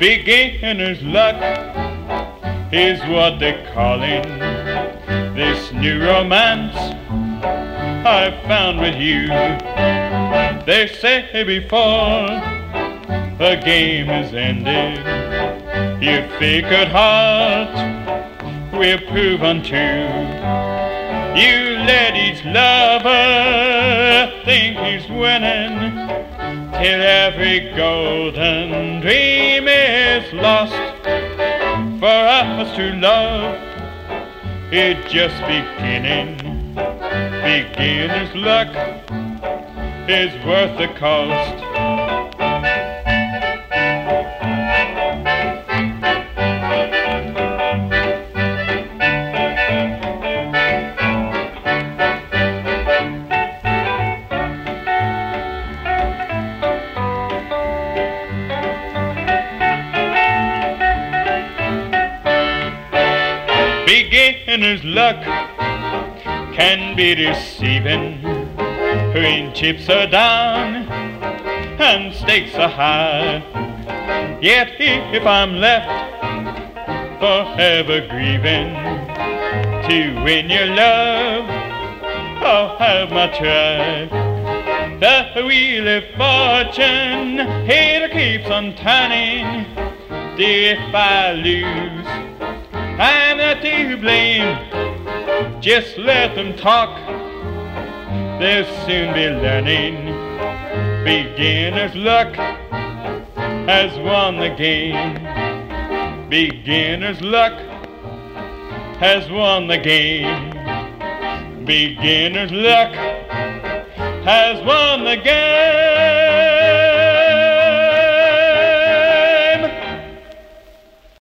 Beginner's luck is what they're calling this new romance I found with you. They say before the game is ended, your figured heart will prove untrue. You let each lover think he's winning, till every golden dream is lost. For us to love, it's just beginning. Beginner's luck is worth the cost. Beginner's luck can be deceiving when chips are down and stakes are high. Yet if I'm left forever grieving to win your love, I'll have my try. The wheel of fortune, it keeps on turning. If I lose, I'm not to blame. Just let them talk, they'll soon be learning. Beginner's luck has won the game. Beginner's luck has won the game. Beginner's luck has won the game.